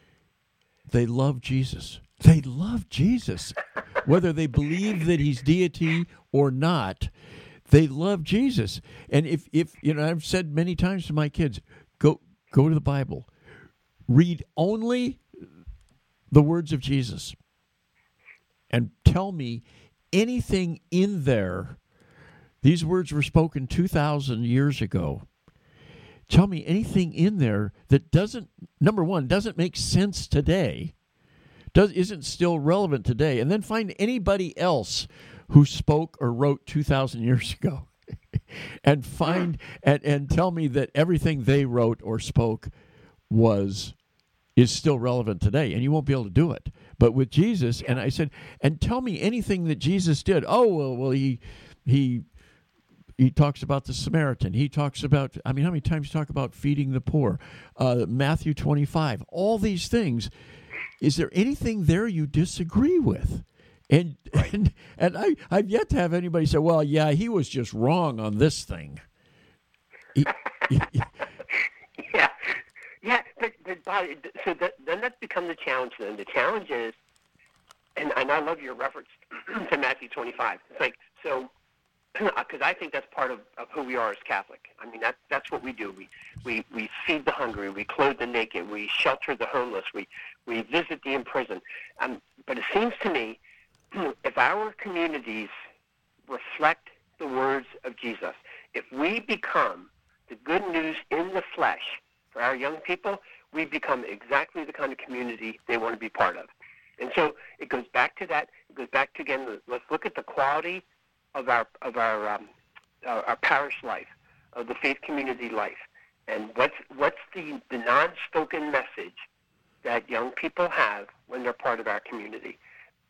they love Jesus. They love Jesus, whether they believe that he's deity or not. They love Jesus, and if if you know, I've said many times to my kids, go go to the Bible. Read only the words of Jesus and tell me anything in there. These words were spoken two thousand years ago. Tell me anything in there that doesn't, number one, doesn't make sense today, does, isn't still relevant today, and then find anybody else who spoke or wrote two thousand years ago and find and, and tell me that everything they wrote or spoke was is still relevant today, and you won't be able to do it. But with Jesus, and I said, and tell me anything that Jesus did. Oh, well, well, he he he talks about the Samaritan. He talks about, I mean, how many times talk about feeding the poor? Uh, Matthew twenty-five. All these things. Is there anything there you disagree with? And and and I I've yet to have anybody say, well, yeah, he was just wrong on this thing. He, he, yeah. Yeah, but, but so that, then that's become the challenge then. The challenge is, and, and I love your reference to Matthew twenty-five. It's like, so, because I think that's part of, of who we are as Catholic. I mean, that that's what we do. We, we we feed the hungry, we clothe the naked, we shelter the homeless, we, we visit the imprisoned. Um, but it seems to me, if our communities reflect the words of Jesus, if we become the good news in the flesh, for our young people, we become exactly the kind of community they want to be part of. And so it goes back to that. It goes back to, again, let's look at the quality of our of our um, our, our parish life, of the faith community life, and what's what's the, the non-spoken message that young people have when they're part of our community.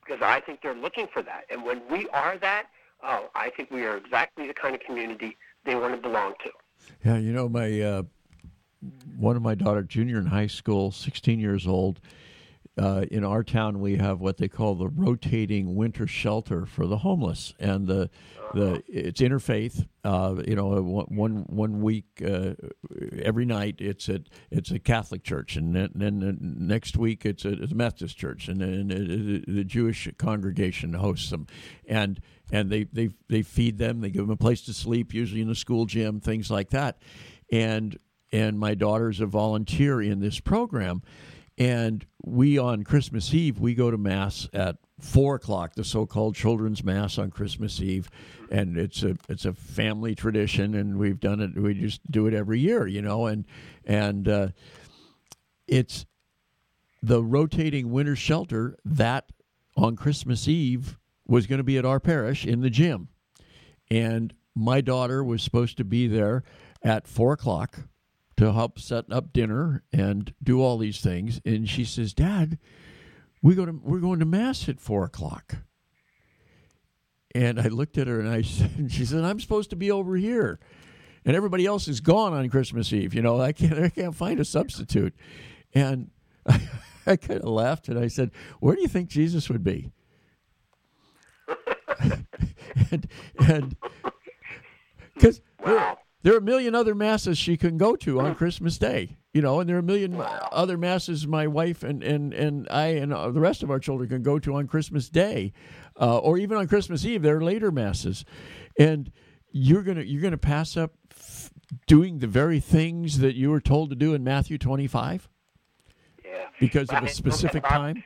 because I think they're looking for that. And when we are that, oh, I think we are exactly the kind of community they want to belong to. Yeah, you know, my uh, one of my daughter, junior in high school, sixteen years old. Uh, in our town, we have what they call the rotating winter shelter for the homeless, and the the it's interfaith. Uh, you know, one one week uh, every night it's a it's a Catholic church, and then, then the next week it's a, it's a Methodist church, and then the Jewish congregation hosts them, and and they they they feed them, they give them a place to sleep, usually in the school gym, things like that, and and my daughter's a volunteer in this program. And we, on Christmas Eve, we go to Mass at four o'clock, the so-called Children's Mass on Christmas Eve. And it's a it's a family tradition, and we've done it, we just do it every year, you know. And and uh, it's the rotating winter shelter that on Christmas Eve was going to be at our parish in the gym. And my daughter was supposed to be there at four o'clock to help set up dinner and do all these things. And she says, Dad, we go to, we're going to Mass at four o'clock. And I looked at her and I said, and she said, I'm supposed to be over here. And everybody else is gone on Christmas Eve. You know, I can't, I can't find a substitute. And I, I kind of laughed and I said, where do you think Jesus would be? and, and, because wow. There are a million other masses she can go to on Christmas Day, you know, and there are a million wow. other masses my wife and, and, and I and the rest of our children can go to on Christmas Day, uh, or even on Christmas Eve. There are later masses, and you're gonna you're gonna pass up f- doing the very things that you were told to do in Matthew twenty-five, yeah, because well, of a specific Bob, time.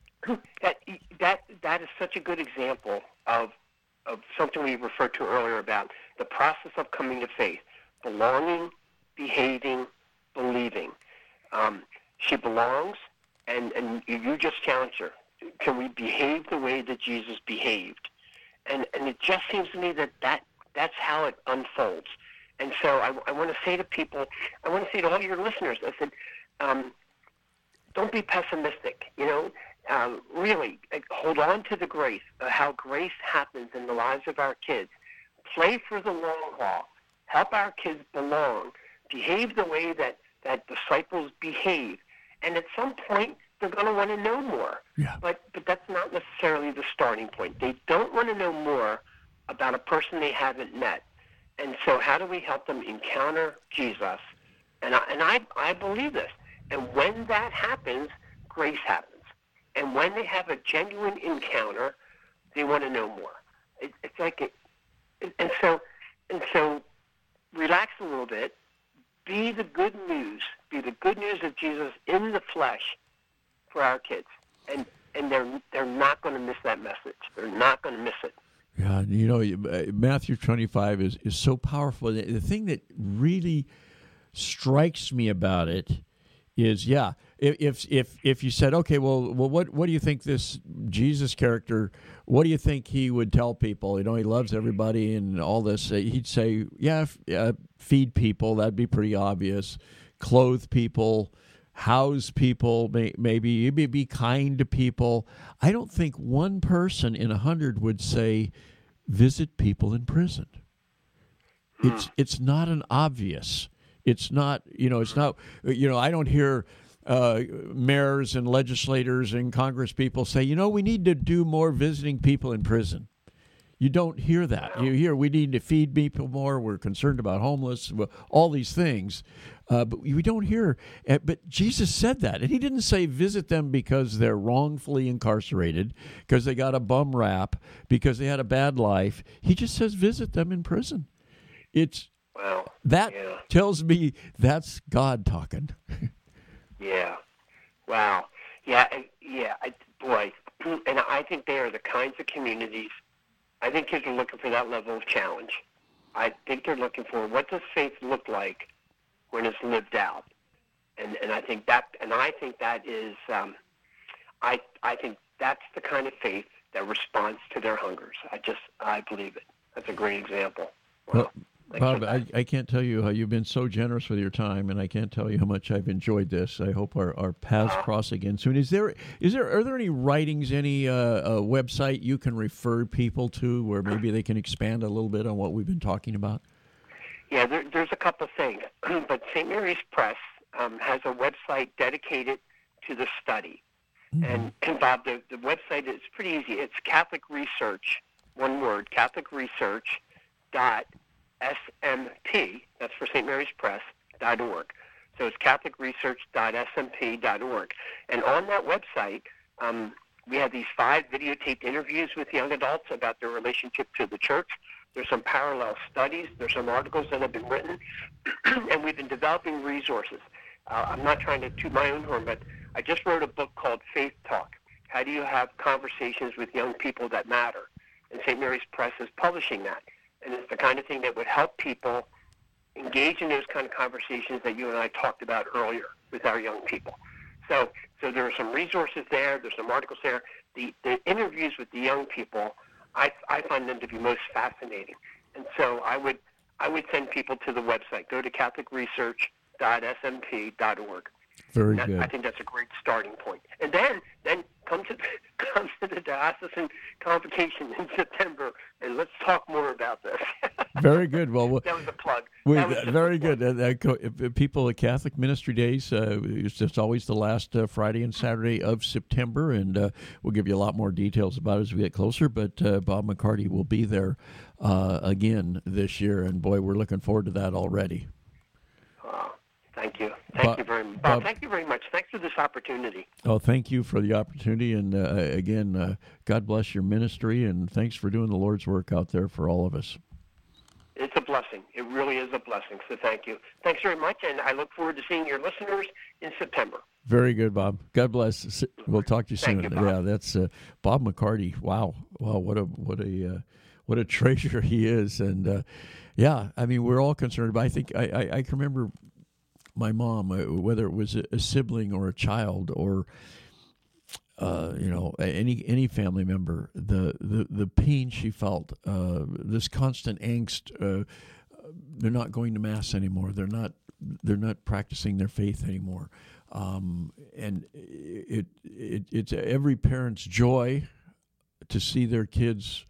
That that that is such a good example of of something we referred to earlier about the process of coming to faith. Belonging, behaving, believing. Um, she belongs, and, and you just challenged her. Can we behave the way that Jesus behaved? And and it just seems to me that, that that's how it unfolds. And so I, I want to say to people, I want to say to all your listeners, I said, um, don't be pessimistic. You know, uh, really hold on to the grace, uh, how grace happens in the lives of our kids. Play for the long haul. Help our kids belong, behave the way that, that disciples behave, and at some point they're going to want to know more. Yeah. But but that's not necessarily the starting point. They don't want to know more about a person they haven't met. And so how do we help them encounter Jesus? And I, and I, I believe this. And when that happens, grace happens. And when they have a genuine encounter, they want to know more. It, it's like it, and so and so. Relax a little bit. Be the good news. Be the good news of Jesus in the flesh for our kids, and and they're they're not going to miss that message. They're not going to miss it. Yeah, you know, Matthew twenty-five is, is so powerful. The, the thing that really strikes me about it is, yeah, if if if you said, okay, well, well, what what do you think this Jesus character? What do you think he would tell people? You know, he loves everybody and all this. He'd say, yeah, f- uh, feed people. That'd be pretty obvious. Clothe people, house people. May- maybe maybe be kind to people. I don't think one person in a hundred would say, visit people in prison. It's it's not an obvious. It's not, you know, it's not, you know, I don't hear uh, mayors and legislators and Congress people say, you know, we need to do more visiting people in prison. You don't hear that. You hear we need to feed people more. We're concerned about homeless, all these things. Uh, but we don't hear, uh, but Jesus said that. And he didn't say visit them because they're wrongfully incarcerated, because they got a bum rap, because they had a bad life. He just says visit them in prison. It's, Wow. That yeah. tells me that's God talking. yeah. Wow. Yeah. And, yeah. I, boy. And I think they are the kinds of communities. I think kids are looking for that level of challenge. I think they're looking for what does faith look like when it's lived out, and and I think that and I think that is um, I I think that's the kind of faith that responds to their hungers. I just I believe it. That's a great example. Wow. Well, Bob, I, I can't tell you how you've been so generous with your time, and I can't tell you how much I've enjoyed this. I hope our, our paths cross again soon. Is there is there are there any writings, any uh, uh, website you can refer people to where maybe they can expand a little bit on what we've been talking about? Yeah, there, there's a couple of things, but Saint Mary's Press um, has a website dedicated to the study. Mm-hmm. And, and Bob, the, the website is pretty easy. It's Catholic Research, one word, Catholic Research dot S M P, that's for Saint Mary's Press, dot org. So it's Catholic Research dot S M P dot org. And on that website, um, we have these five videotaped interviews with young adults about their relationship to the church. There's some parallel studies. There's some articles that have been written. And we've been developing resources. Uh, I'm not trying to toot my own horn, but I just wrote a book called Faith Talk. How do you have conversations with young people that matter? And Saint Mary's Press is publishing that. And it's the kind of thing that would help people engage in those kind of conversations that you and I talked about earlier with our young people. So so there are some resources there. There's some articles there. The, the interviews with the young people, I, I find them to be most fascinating. And so I would I would send people to the website. Go to Catholic Research dot S M P dot org. Very that, good. I think that's a great starting point. And then then come to come to the diocesan convocation in September, and let's talk more about this. Very good. Well, that was a plug. We, that was very good. Uh, uh, people at Catholic Ministry Days, uh, it's just always the last uh, Friday and Saturday of September, and uh, we'll give you a lot more details about it as we get closer. But uh, Bob McCarty will be there uh, again this year, and boy, we're looking forward to that already. Thank you. Thank Bob, you very much. Bob, thank you very much. Thanks for this opportunity. Oh, thank you for the opportunity. And uh, again, uh, God bless your ministry. And thanks for doing the Lord's work out there for all of us. It's a blessing. It really is a blessing. So thank you. Thanks very much. And I look forward to seeing your listeners in September. Very good, Bob. God bless. We'll talk to you soon. Thank you, Bob. Yeah, that's uh, Bob McCarty. Wow. Wow. What a, what a, uh, what a treasure he is. And uh, yeah, I mean, we're all concerned. But I think I, I, I can remember my mom, uh, whether it was a, a sibling or a child or, uh, you know, any any family member, the, the, the pain she felt, uh, this constant angst. Uh, they're not going to mass anymore. They're not they're not practicing their faith anymore, um, and it, it it's every parent's joy to see their kids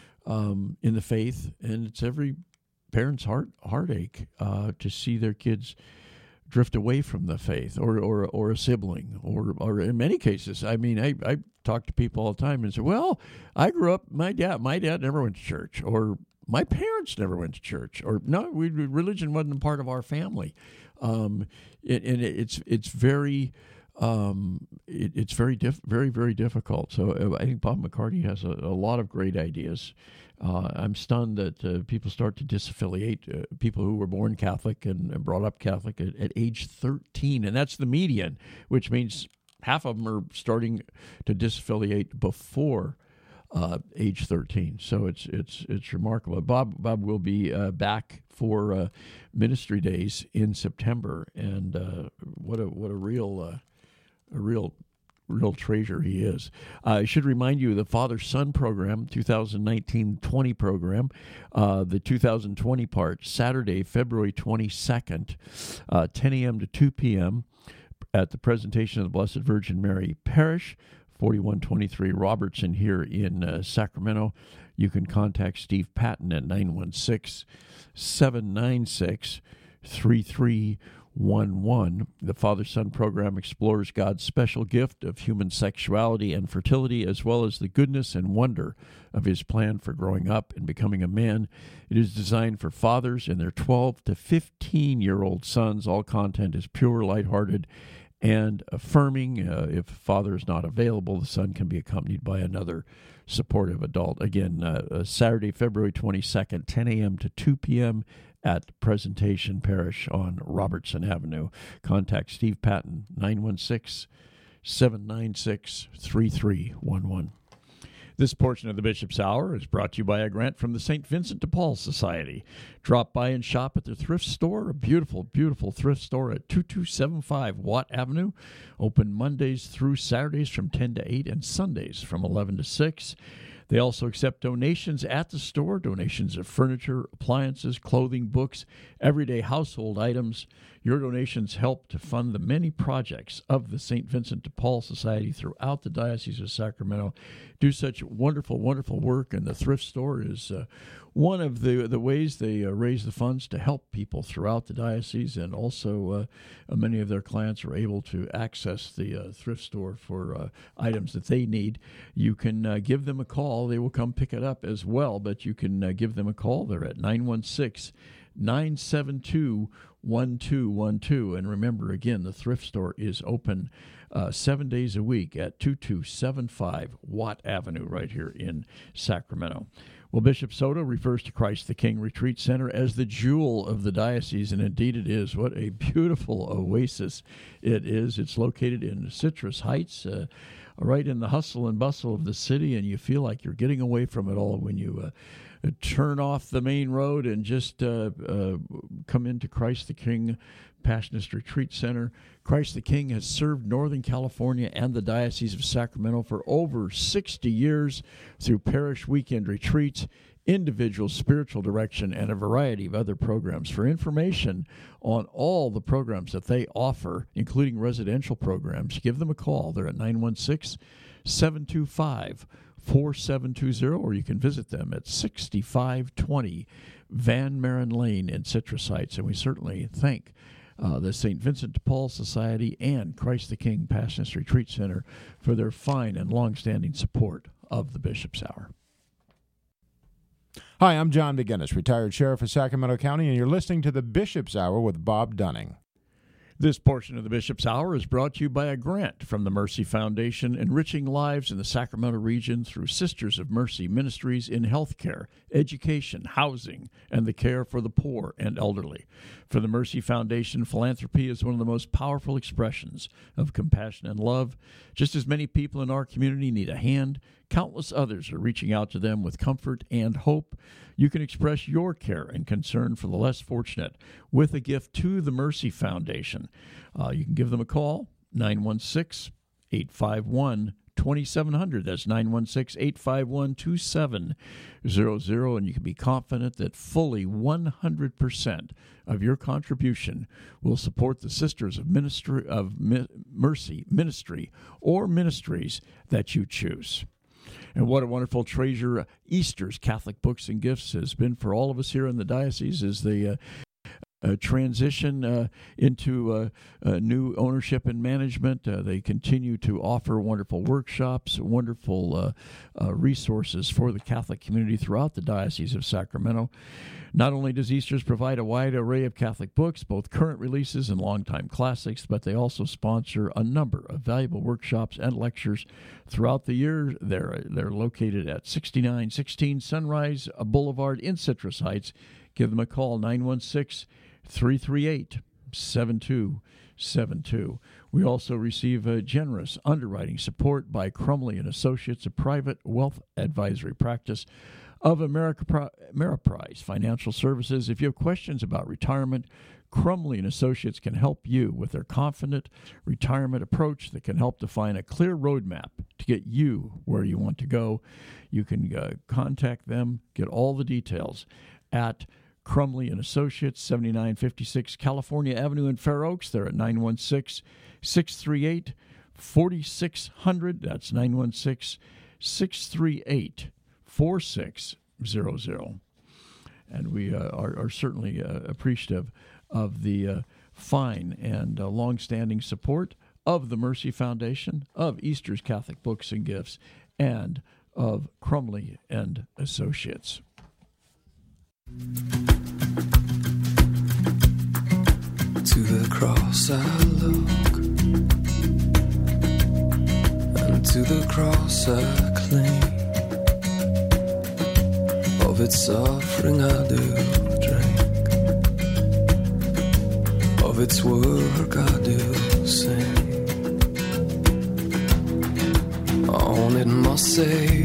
um, in the faith, and it's every parent's heart heartache uh, to see their kids drift away from the faith, or or, or a sibling, or or in many cases, I mean, I, I talk to people all the time and say, well, I grew up, my dad, my dad never went to church, or my parents never went to church, or no, we, religion wasn't a part of our family. Um, it, and it, it's it's very um, it, it's very diff, very very difficult. So I think Bob McCarty has a, a lot of great ideas. Uh, I'm stunned that uh, people start to disaffiliate uh, people who were born Catholic and, and brought up Catholic at, at age thirteen, and that's the median, which means half of them are starting to disaffiliate before uh, age thirteen. So it's it's it's remarkable. Bob Bob will be uh, back for uh, Ministry Days in September, and uh, what a what a real uh, a real. real treasure he is. Uh, I should remind you of the Father-Son program, twenty nineteen twenty program, uh, the two thousand twenty part, Saturday, February twenty-second, uh, ten a.m. to two p.m. at the Presentation of the Blessed Virgin Mary Parish, forty-one twenty-three Robertson here in uh, Sacramento. You can contact Steve Patton at nine one six, seven nine six, three three one one. The Father-Son program explores God's special gift of human sexuality and fertility, as well as the goodness and wonder of his plan for growing up and becoming a man. It is designed for fathers and their twelve to fifteen-year-old sons. All content is pure, lighthearted, and affirming. Uh, if father is not available, the son can be accompanied by another supportive adult. Again, uh, Saturday, February twenty-second, ten a.m. to two p.m., at Presentation Parish on Robertson Avenue. Contact Steve Patton, nine one six, seven nine six, three three one one. This portion of the Bishop's Hour is brought to you by a grant from the Saint Vincent de Paul Society. Drop by and shop at their thrift store, a beautiful, beautiful thrift store at two two seven five Watt Avenue. Open Mondays through Saturdays from ten to eight and Sundays from eleven to six. They also accept donations at the store, donations of furniture, appliances, clothing, books, everyday household items. Your donations help to fund the many projects of the Saint Vincent de Paul Society throughout the Diocese of Sacramento. Do such wonderful, wonderful work, and the thrift store is uh, one of the the ways they uh, raise the funds to help people throughout the diocese, and also uh, uh, many of their clients are able to access the uh, thrift store for uh, items that they need. You can uh, give them a call. They will come pick it up as well, but you can uh, give them a call. They're at nine one six, nine seven two, one two one two. And remember, again, the thrift store is open uh, seven days a week at two two seven five Watt Avenue right here in Sacramento. Well, Bishop Soto refers to Christ the King Retreat Center as the jewel of the diocese, and indeed it is. What a beautiful oasis it is. It's located in Citrus Heights, uh, right in the hustle and bustle of the city, and you feel like you're getting away from it all when you uh, turn off the main road and just uh, uh, come into Christ the King Passionist Retreat Center. Christ the King has served Northern California and the Diocese of Sacramento for over sixty years through parish weekend retreats, individual spiritual direction, and a variety of other programs. For information on all the programs that they offer, including residential programs, give them a call. They're at nine one six, seven two five, four seven two zero, or you can visit them at sixty-five twenty Van Maren Lane in Citrus Heights. And we certainly thank Uh, the Saint Vincent de Paul Society and Christ the King Passionist Retreat Center for their fine and long-standing support of the Bishop's Hour. Hi, I'm John McGinnis, retired sheriff of Sacramento County, and you're listening to the Bishop's Hour with Bob Dunning. This portion of the Bishop's Hour is brought to you by a grant from the Mercy Foundation, enriching lives in the Sacramento region through Sisters of Mercy ministries in healthcare, education, housing, and the care for the poor and elderly. For the Mercy Foundation, philanthropy is one of the most powerful expressions of compassion and love. Just as many people in our community need a hand, countless others are reaching out to them with comfort and hope. You can express your care and concern for the less fortunate with a gift to the Mercy Foundation. Uh, you can give them a call, nine one six, eight five one, two seven zero zero. That's nine one six, eight five one, two seven zero zero, and you can be confident that fully one hundred percent of your contribution will support the Sisters of Ministry of Mercy Ministry or ministries that you choose. And what a wonderful treasure Easter's Catholic Books and Gifts has been for all of us here in the diocese as they uh, uh, transition uh, into uh, uh, new ownership and management. Uh, they continue to offer wonderful workshops, wonderful uh, uh, resources for the Catholic community throughout the Diocese of Sacramento. Not only does Easter's provide a wide array of Catholic books, both current releases and longtime classics, but they also sponsor a number of valuable workshops and lectures throughout the year. They're, they're located at sixty-nine sixteen Sunrise Boulevard in Citrus Heights. Give them a call, nine one six, three three eight, seven two seven two. We also receive a generous underwriting support by Crumley and Associates, a private wealth advisory practice of America, Ameriprise Financial Services. If you have questions about retirement, Crumley and Associates can help you with their confident retirement approach that can help define a clear roadmap to get you where you want to go. You can uh, contact them, get all the details at Crumley and Associates, seventy-nine fifty-six California Avenue in Fair Oaks. They're at nine one six, six three eight, four six zero zero. That's nine one six, six three eight, four six zero zero. And we uh, are, are certainly uh, appreciative of the uh, fine and uh, long-standing support of the Mercy Foundation, of Easter's Catholic Books and Gifts, and of Crumley and Associates. To the cross I look, and to the cross I cling. Of its suffering I do drink, of its work I do sing. On it my Savior